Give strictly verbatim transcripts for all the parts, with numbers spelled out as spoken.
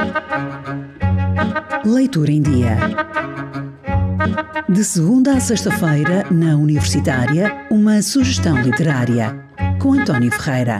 Leitura em Dia. De segunda a sexta-feira, na Universitária, uma sugestão literária, com António Ferreira.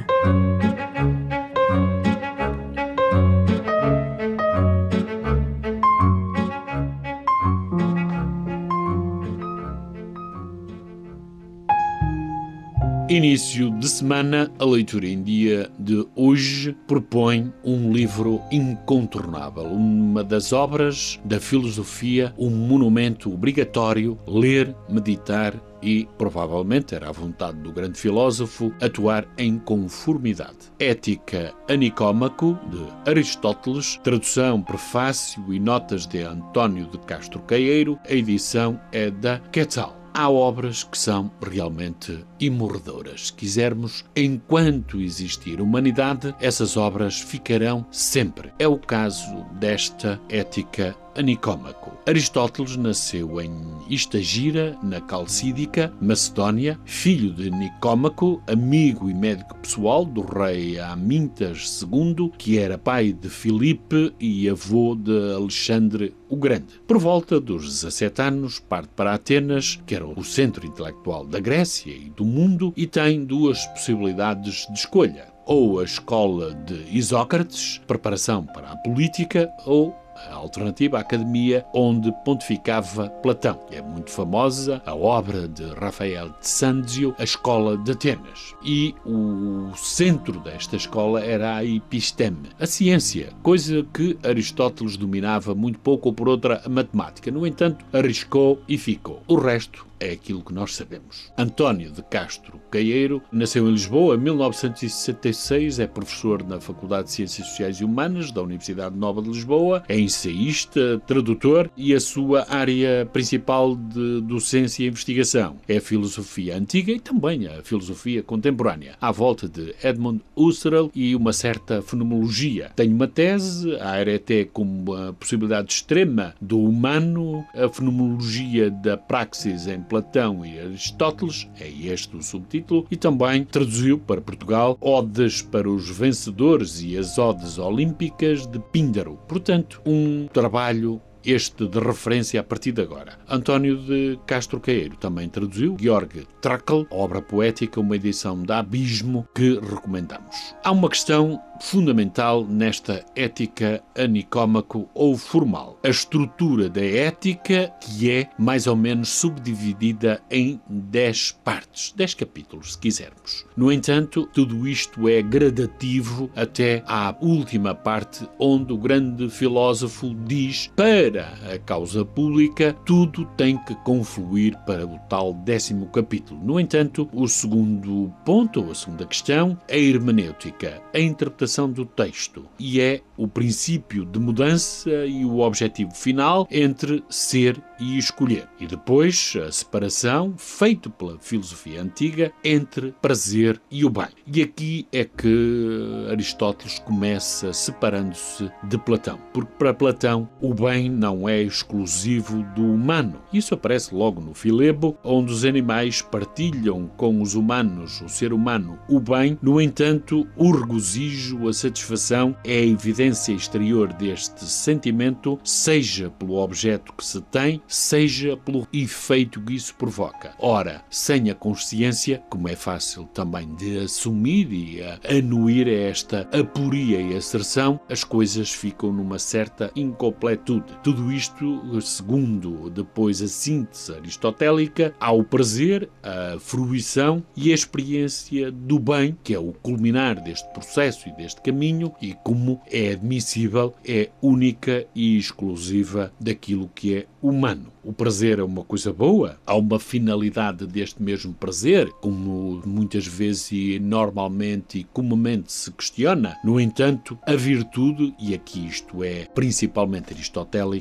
Início de semana, a Leitura em Dia de hoje propõe um livro incontornável, uma das obras da filosofia, um monumento obrigatório, ler, meditar e, provavelmente, era a vontade do grande filósofo, atuar em conformidade. Ética a Nicómaco, de Aristóteles, tradução, prefácio e notas de António de Castro Caeiro, a edição é da Quetzal. Há obras que são realmente imorredoras. Quisermos, enquanto existir humanidade, essas obras ficarão sempre. É o caso desta Ética a Nicómaco. Aristóteles nasceu em Estagira, na Calcídica, Macedónia, filho de Nicómaco, amigo e médico pessoal do rei Amintas segundo, que era pai de Filipe e avô de Alexandre o Grande. Por volta dos dezassete anos, parte para Atenas, que era o centro intelectual da Grécia e do mundo, e tem duas possibilidades de escolha. Ou a escola de Isócrates, preparação para a política, ou a alternativa, a academia, onde pontificava Platão. É muito famosa a obra de Rafael de Sanzio, A Escola de Atenas. E o centro desta escola era a episteme, a ciência, coisa que Aristóteles dominava muito pouco, ou por outra, a matemática. No entanto, arriscou e ficou. O resto é aquilo que nós sabemos. António de Castro Caeiro nasceu em Lisboa em mil novecentos e sessenta e seis, é professor na Faculdade de Ciências Sociais e Humanas da Universidade Nova de Lisboa, é ensaísta, tradutor e a sua área principal de docência e investigação é a filosofia antiga e também a filosofia contemporânea, à volta de Edmund Husserl e uma certa fenomenologia. Tem uma tese, a Arete como uma possibilidade extrema do humano, a fenomenologia da praxis em Platão e Aristóteles, é este o subtítulo, e também traduziu para Portugal Odes para os Vencedores e as Odes Olímpicas de Píndaro. Portanto, um trabalho este de referência a partir de agora. António de Castro Caeiro também traduziu Georg Trakl, obra poética, uma edição da Abismo que recomendamos. Há uma questão fundamental nesta Ética a Nicómaco ou formal. A estrutura da ética, que é mais ou menos subdividida em dez partes, dez capítulos, se quisermos. No entanto, tudo isto é gradativo até à última parte, onde o grande filósofo diz: para a causa pública, tudo tem que confluir para o tal décimo capítulo. No entanto, o segundo ponto, ou a segunda questão, é a hermenêutica, a interpretação do texto, e é o princípio de mudança e o objetivo final entre ser e escolher. E depois a separação, feita pela filosofia antiga, entre prazer e o bem. E aqui é que Aristóteles começa separando-se de Platão, porque para Platão o bem não é exclusivo do humano. Isso aparece logo no Filebo, onde os animais partilham com os humanos, o ser humano, o bem. No entanto, o regozijo, a satisfação é a evidência exterior deste sentimento, seja pelo objeto que se tem, seja pelo efeito que isso provoca. Ora, sem a consciência, como é fácil também de assumir e a anuir a esta aporia e asserção, as coisas ficam numa certa incompletude. Tudo isto, segundo depois a síntese aristotélica, há o prazer, a fruição e a experiência do bem, que é o culminar deste processo e deste caminho, e como é admissível, é única e exclusiva daquilo que é humano. O prazer é uma coisa boa, há uma finalidade deste mesmo prazer, como muitas vezes e normalmente e comumente se questiona. No entanto, a virtude, e aqui isto é principalmente aristotélico,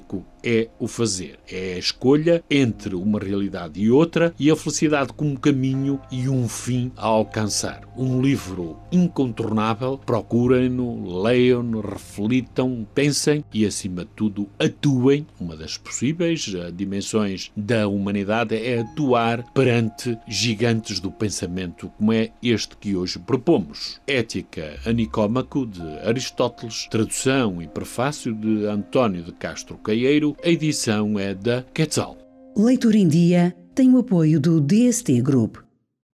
é o fazer. É a escolha entre uma realidade e outra e a felicidade como caminho e um fim a alcançar. Um livro incontornável. Procurem-no, leiam-no, reflitam, pensem e, acima de tudo, atuem. Uma das possíveis dimensões da humanidade é atuar perante gigantes do pensamento, como é este que hoje propomos. Ética a Nicómaco, de Aristóteles, tradução e prefácio de António de Castro Caieiro, a edição é da Quetzal. Leitura em Dia tem o apoio do D S T Group.